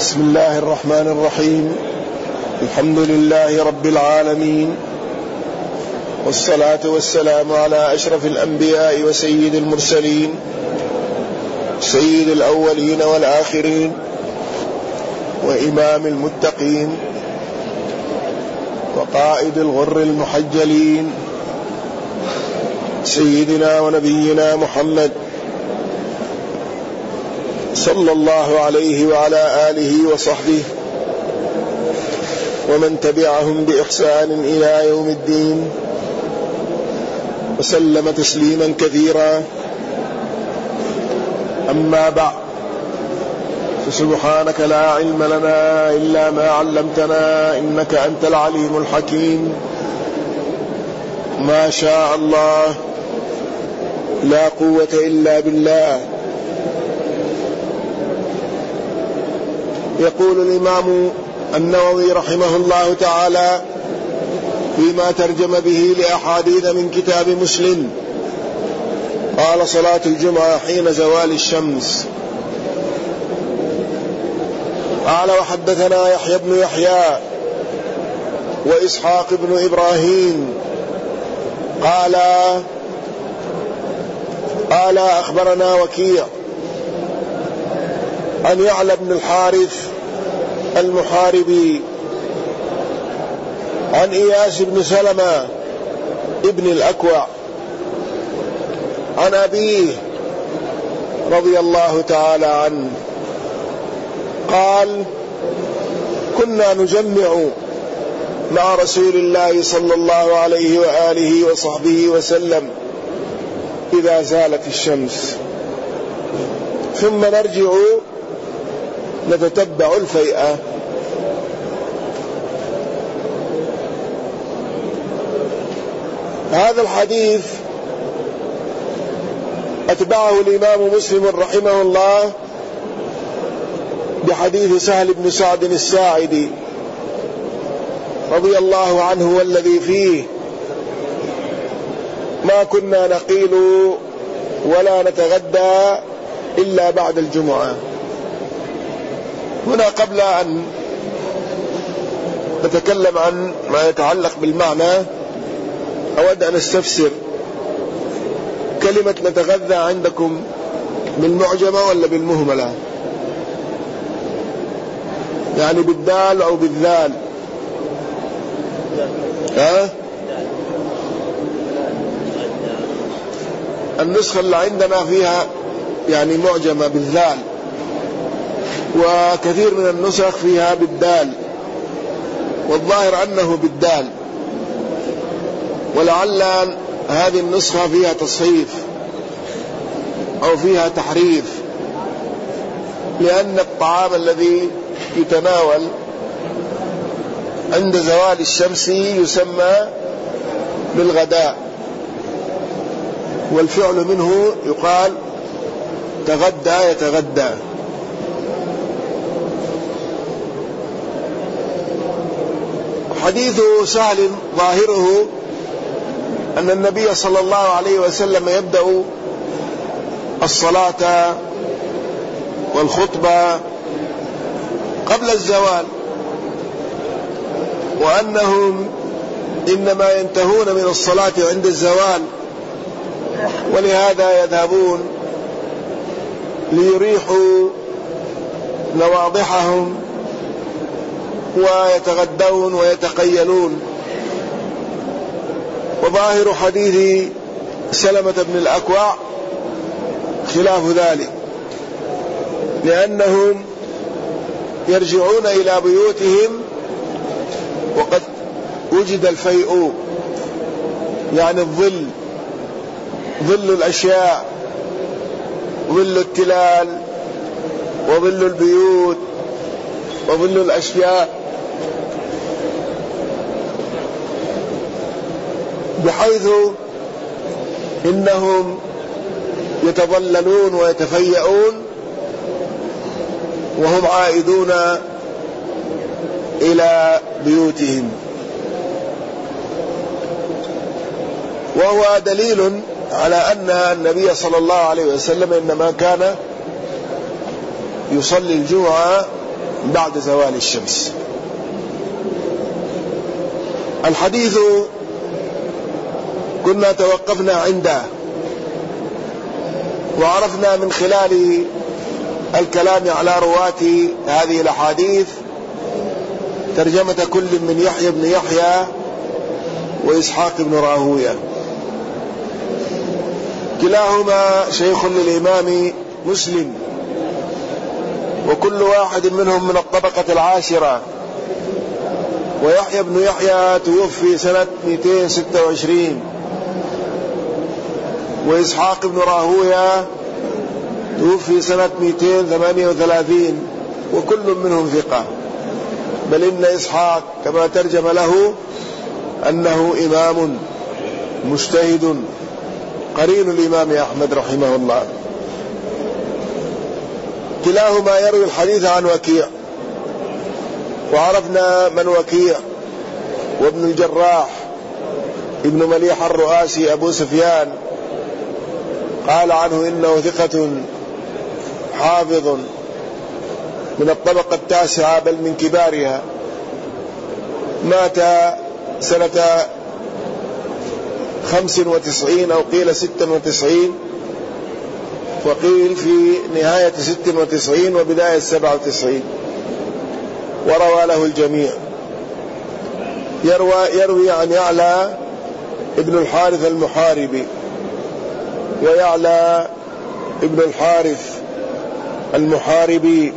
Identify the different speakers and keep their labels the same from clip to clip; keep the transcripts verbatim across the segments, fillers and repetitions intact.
Speaker 1: بسم الله الرحمن الرحيم. الحمد لله رب العالمين، والصلاة والسلام على أشرف الأنبياء وسيد المرسلين، سيد الأولين والآخرين، وإمام المتقين، وقائد الغر المحجلين، سيدنا ونبينا محمد صلى الله عليه وعلى آله وصحبه ومن تبعهم بإحسان إلى يوم الدين، وسلم تسليما كثيرا. أما بعد، فسبحانك لا علم لنا إلا ما علمتنا إنك أنت العليم الحكيم. ما شاء الله لا قوة إلا بالله. يقول الإمام النووي رحمه الله تعالى فيما ترجم به لأحاديث من كتاب مسلم، قال: صلاة الجمعة حين زوال الشمس. قال: وحدثنا يحيى بن يحيى وإسحاق بن إبراهيم قال قال أخبرنا وكيع عن يعلى بن الحارث المحاربي عن إياس بن سلمة ابن الأكوع عن أبيه رضي الله تعالى عنه قال: كنا نجمع مع رسول الله صلى الله عليه وآله وصحبه وسلم إذا زالت الشمس، ثم نرجع نتتبع الفيئة. هذا الحديث أتبعه الإمام مسلم رحمه الله بحديث سهل بن سعد الساعدي رضي الله عنه، والذي فيه: ما كنا نقيل ولا نتغدى إلا بعد الجمعة. هنا قبل أن نتكلم عن ما يتعلق بالمعنى، أود أن أستفسر: كلمة نتغذى عندكم بالمعجمة ولا بالمهملة؟ يعني بالدال أو بالذال؟ ها؟ النسخة اللي عندنا فيها يعني معجمة بالذال، وكثير من النسخ فيها بالدال، والظاهر أنه بالدال، ولعل هذه النسخة فيها تصحيف أو فيها تحريف، لأن الطعام الذي يتناول عند زوال الشمس يسمى بالغداء، والفعل منه يقال تغدى يتغدى. حديث سهل ظاهره أن النبي صلى الله عليه وسلم يبدأ الصلاة والخطبة قبل الزوال، وأنهم إنما ينتهون من الصلاة عند الزوال، ولهذا يذهبون ليريحوا نواضحهم ويتغدون ويتقيلون. وظاهر حديث سلمة بن الأكوع خلاف ذلك، لأنهم يرجعون إلى بيوتهم وقد وجد الفيء، يعني الظل، ظل الأشياء، ظل التلال، وظل البيوت، وظل الأشياء، بحيث إنهم يتظللون ويتفيئون وهم عائدون إلى بيوتهم. وهو دليل على أن النبي صلى الله عليه وسلم إنما كان يصلي الجمعة بعد زوال الشمس. الحديث كنا توقفنا عنده، وعرفنا من خلال الكلام على رواة هذه الأحاديث ترجمة كل من يحيى بن يحيى وإسحاق بن راهوية، كلاهما شيخ للإمام مسلم، وكل واحد منهم من الطبقة العاشرة. ويحيى بن يحيى توفي سنة مئتين وستة وعشرين، وإسحاق بن راهوية توفي سنة مئتين وثمانية وثلاثين، وكل منهم ثقة، بل إن إسحاق كما ترجم له أنه إمام مجتهد قرين الإمام أحمد رحمه الله. كلاهما يروي الحديث عن وكيع، وعرفنا من وكيع، وابن الجراح ابن مليح الرؤاسي أبو سفيان قال عنه إنه ثقة حافظ من الطبقة التاسعة بل من كبارها، مات سنة خمس وتسعين أو قيل ست وتسعين، وقيل في نهاية ست وتسعين وبداية سبعة وتسعين، وروى له الجميع. يروى, يروي عن يعلى ابن الحارث المحاربي، ويعلى ابن الحارث المحاربي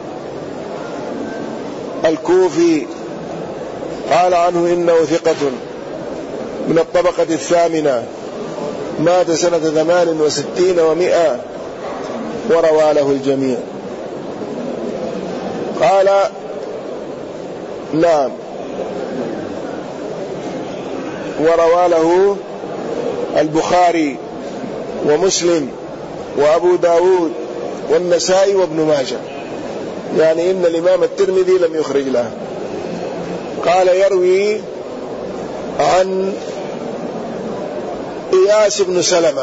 Speaker 1: الكوفي قال عنه إنه ثقة من الطبقة الثامنة، مات سنة ثمان وستين ومئة، وروى له الجميع. قال نعم، وروى له البخاري ومسلم وأبو داود والنسائي وابن ماجه، يعني إن الإمام الترمذي لم يخرج له. قال يروي عن إياس بن سلمة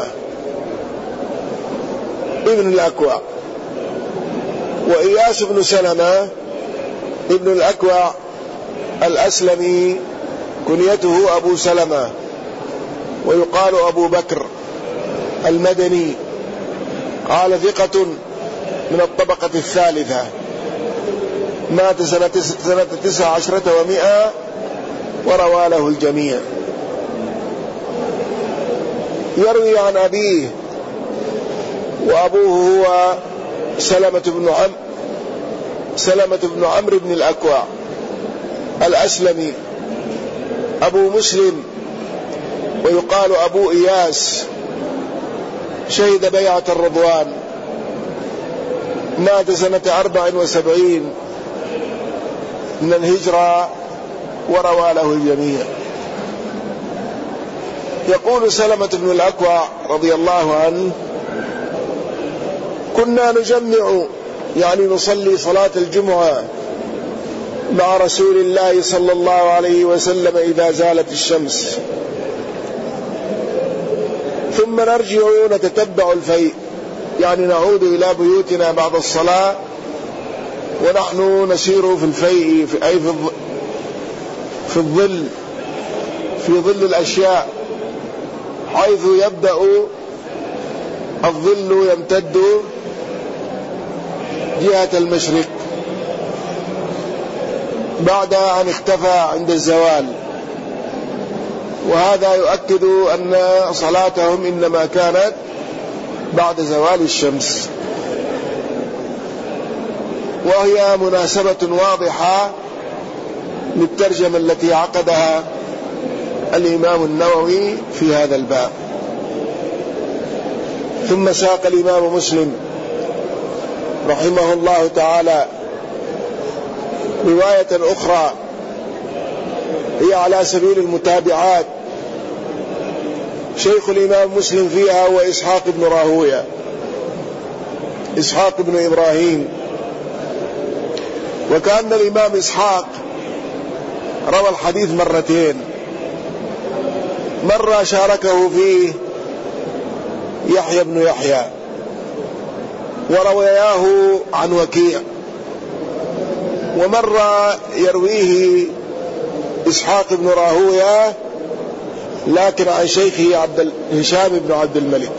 Speaker 1: ابن الأكوع، وإياس بن سلمة ابن الأكوع الأسلمي كنيته أبو سلمة، ويقال أبو بكر المدني، قال ثقة من الطبقة الثالثة، مات سنة, سنة تسع عشرة ومئة، وروى له الجميع. يروي عن أبيه، وأبوه هو سلمة بن عم سلمة بن عمرو بن الأكوع الأسلمي أبو مسلم، ويقال أبو إياس، شهد بيعة الرضوان، مات سنة أربع وسبعين من الهجرة، وروى له الجميع. يقول سلمة بن الأكوع رضي الله عنه: كنا نجمع، يعني نصلي صلاة الجمعة مع رسول الله صلى الله عليه وسلم إذا زالت الشمس، ثم نرجع نتتبع الفيء، يعني نعود إلى بيوتنا بعد الصلاة ونحن نسير في الفيء، في أي في الظل في ظل الأشياء، حيث يبدأ الظل يمتد جهة المشرق بعد أن اختفى عند الزوال، وهذا يؤكد أن صلاتهم إنما كانت بعد زوال الشمس، وهي مناسبة واضحة للترجمة التي عقدها الإمام النووي في هذا الباب. ثم ساق الإمام مسلم رحمه الله تعالى رواية أخرى هي على سبيل المتابعات، شيخ الإمام مسلم فيها هو إسحاق بن راهوية، إسحاق بن إبراهيم. وكأن الإمام إسحاق روى الحديث مرتين، مرة شاركه فيه يحيى بن يحيى وروياه عن وكيع، ومرة يرويه إسحاق بن راهوية لكن عن شيخه عبد هشام بن عبد الملك،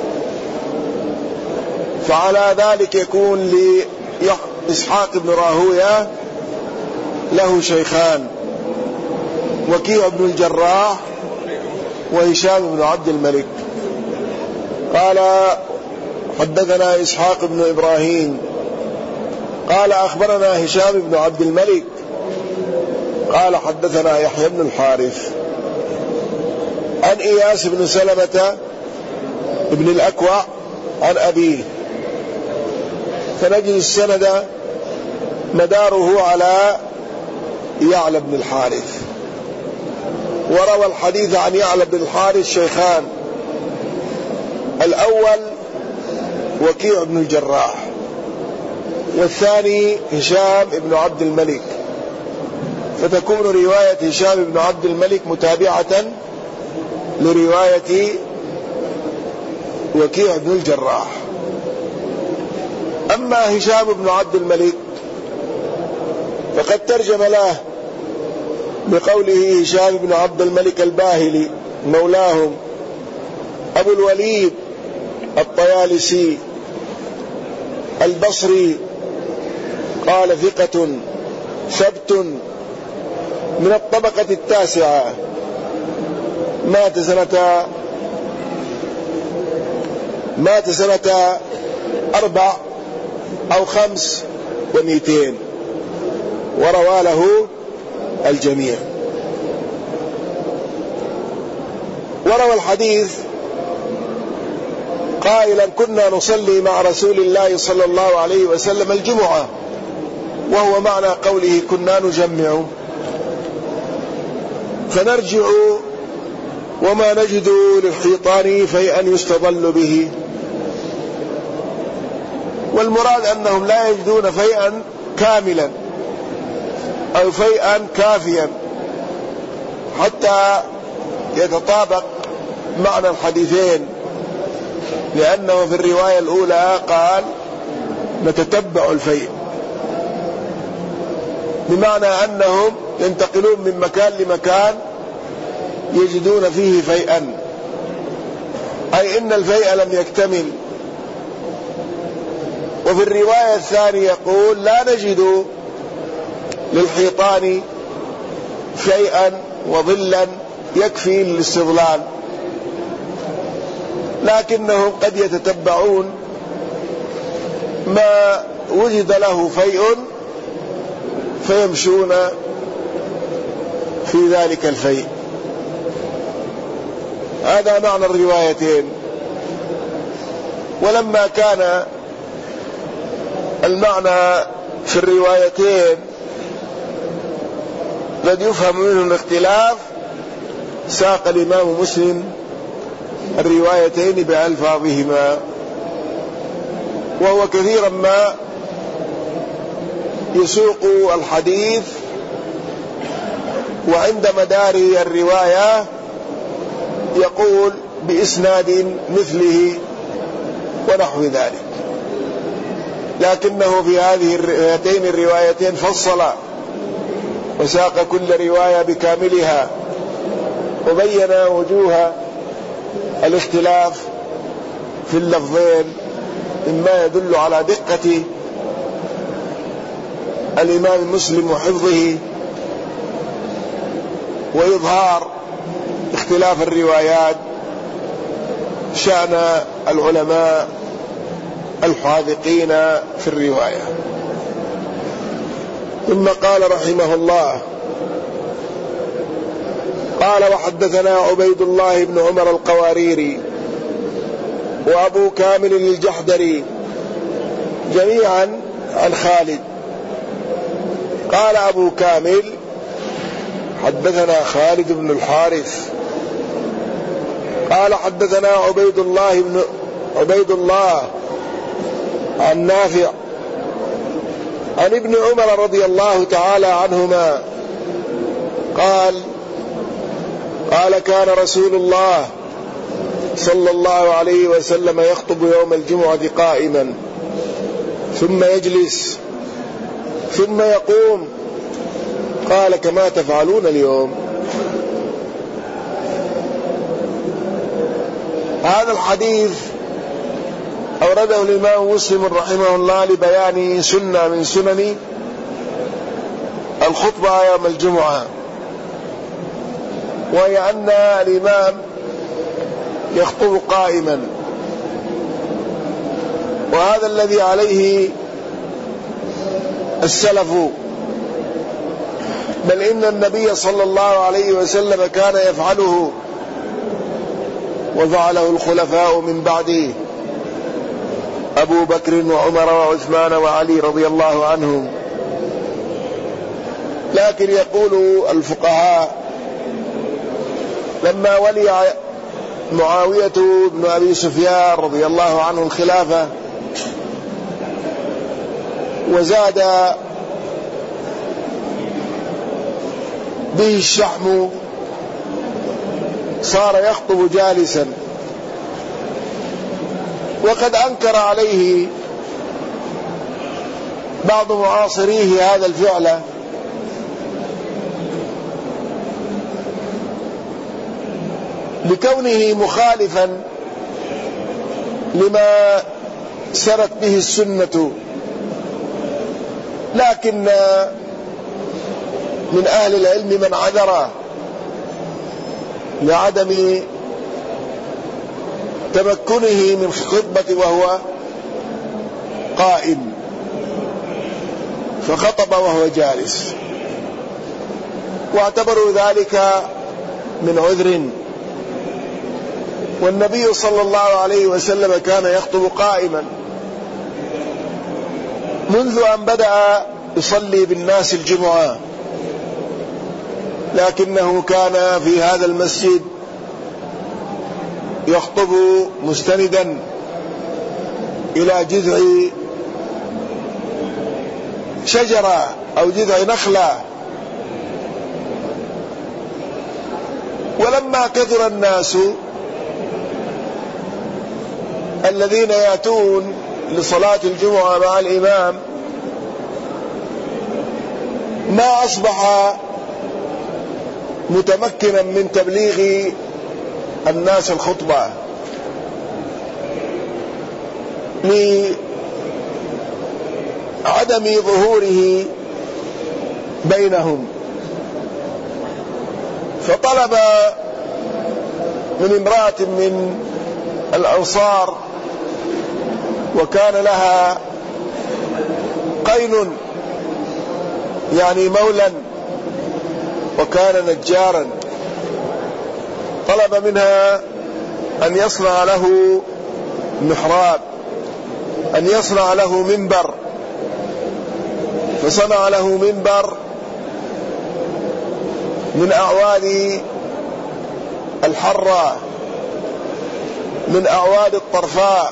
Speaker 1: فعلى ذلك يكون لإسحاق بن راهوية له شيخان، وكيع بن الجراح وهشام بن عبد الملك. قال حدثنا إسحاق بن إبراهيم قال أخبرنا هشام بن عبد الملك قال حدثنا يحيى بن الحارث عن إياس بن سلمة بن الأكوع عن أبيه، فنجد السند مداره على يعلى بن الحارث. وروى الحديث عن يعلى بن الحارث شيخان، الأول وكيع بن الجراح والثاني هشام بن عبد الملك، فتكون رواية هشام بن عبد الملك متابعة لرواية وكيع بن الجراح. أما هشام بن عبد الملك فقد ترجم له بقوله هشام بن عبد الملك الباهلي مولاهم أبو الوليد الطيالسي البصري، قال ثقة ثبت من الطبقة التاسعة، مات سنة مات سنة أربع أو خمس ومئتين، وروى له الجميع. وروى الحديث قائلا كنا نصلي مع رسول الله صلى الله عليه وسلم الجمعة، وهو معنى قوله كنا نجمع، فنرجع وما نجد للحيطان فيئا يستظل به، والمراد أنهم لا يجدون فيئا كاملا أو فيئا كافيا حتى يتطابق معنى الحديثين، لأنه في الرواية الأولى قال نتتبع الفيء، بمعنى أنهم ينتقلون من مكان لمكان يجدون فيه فيئا، أي إن الفيء لم يكتمل. وفي الرواية الثانية يقول لا نجد للحيطان شيئا وظلا يكفي للاستظلال، لكنهم قد يتتبعون ما وجد له فيء فيمشون في ذلك الفيء. هذا معنى الروايتين. ولما كان المعنى في الروايتين قد يفهم منه الاختلاف، ساق الإمام مسلم الروايتين بألفاظهما، وهو كثيرا ما يسوق الحديث وعند مدار الرواية يقول بإسناد مثله ونحو ذلك، لكنه في هذه هاتين الروايتين فصل وساق كل رواية بكاملها وبين وجوه الاختلاف في اللفظين، مما يدل على دقة الإمام مسلم وحفظه وإظهار اختلاف الروايات شأن العلماء الحاذقين في الرواية. ثم قال رحمه الله قال وحدثنا عبيد الله بن عمر القواريري وأبو كامل الجحدري جميعا عن خالد. قال أبو كامل حدثنا خالد بن الحارث قال حدثنا عبيد الله بن عبيد الله عن نافع عن ابن عمر رضي الله تعالى عنهما قال قال كان رسول الله صلى الله عليه وسلم يخطب يوم الجمعة قائما ثم يجلس ثم يقوم، قال كما تفعلون اليوم. هذا الحديث أورده الإمام مسلم رحمه الله لبيان سنة من سنن الخطبة يوم الجمعة، وهي أن الإمام يخطب قائما، وهذا الذي عليه السلف، بل إن النبي صلى الله عليه وسلم كان يفعله وفعله الخلفاء من بعده، أبو بكر وعمر وعثمان وعلي رضي الله عنهم. لكن يقول الفقهاء لما ولي معاوية بن أبي سفيان رضي الله عنه الخلافة وزاد به الشحم صار يخطب جالسا، وقد أنكر عليه بعض معاصريه هذا الفعل لكونه مخالفا لما سرت به السنة، لكن من أهل العلم من عذر لعدم تمكنه من خطبة وهو قائم، فخطب وهو جالس، واعتبروا ذلك من عذر. والنبي صلى الله عليه وسلم كان يخطب قائما منذ أن بدأ يصلي بالناس الجمعة، لكنه كان في هذا المسجد يخطب مستندا إلى جذع شجرة أو جذع نخلة، ولما كثر الناس الذين يأتون لصلاة الجمعة مع الإمام ما أصبح متمكنا من تبليغ الناس الخطبة لعدم ظهوره بينهم، فطلب من امرأة من الأنصار وكان لها قين يعني مولا وكان نجارا، طلب منها أن يصنع له محراب، أن يصنع له منبر، فصنع له منبر من أعواد الحرة من أعواد الطرفاء،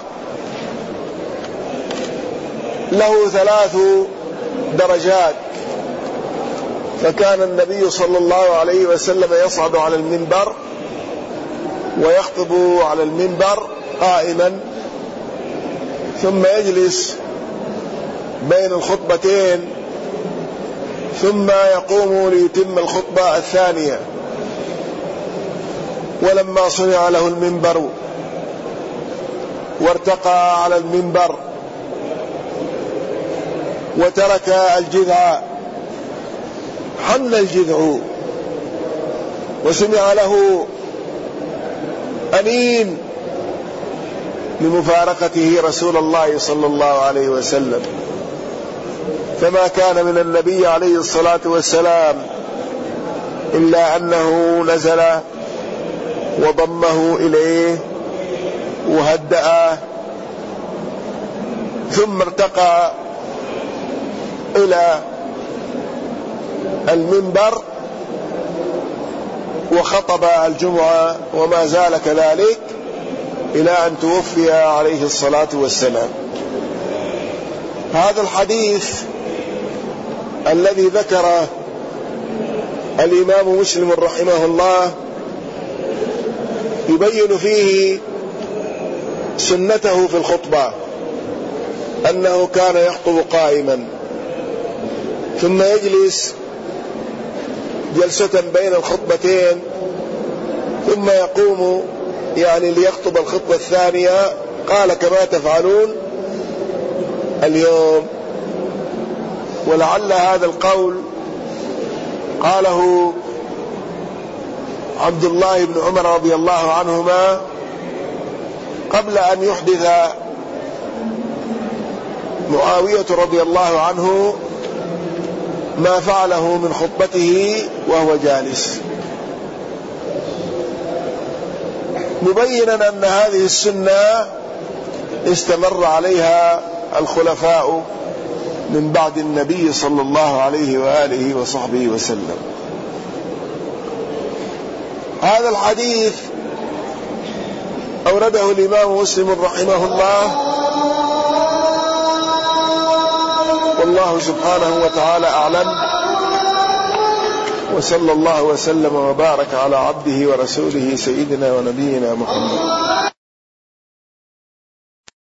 Speaker 1: له ثلاث درجات، فكان النبي صلى الله عليه وسلم يصعد على المنبر ويخطب على المنبر قائما، ثم يجلس بين الخطبتين، ثم يقوم ليتم الخطبة الثانية. ولما صنع له المنبر وارتقى على المنبر وترك الجذع، حن الجذع وسمع له أنين لمفارقته رسول الله صلى الله عليه وسلم، فما كان من النبي عليه الصلاة والسلام إلا أنه نزل وضمه إليه وهدأه، ثم ارتقى إلى المنبر وخطب الجمعة، وما زال كذلك إلى أن توفي عليه الصلاة والسلام. هذا الحديث الذي ذكره الإمام مسلم رحمه الله يبين فيه سنته في الخطبة، أنه كان يخطب قائما، ثم يجلس جلسة بين الخطبتين ثم يقوم يعني ليخطب الخطبة الثانية، قال كما تفعلون اليوم. ولعل هذا القول قاله عبد الله بن عمر رضي الله عنهما قبل أن يحدث معاوية رضي الله عنه ما فعله من خطبته وهو جالس، مبينا أن هذه السنة استمر عليها الخلفاء من بعد النبي صلى الله عليه وآله وصحبه وسلم. هذا الحديث أورده الإمام مسلم رحمه الله، والله سبحانه وتعالى أعلم، وصلى الله وسلم وبارك على عبده ورسوله سيدنا ونبينا محمد.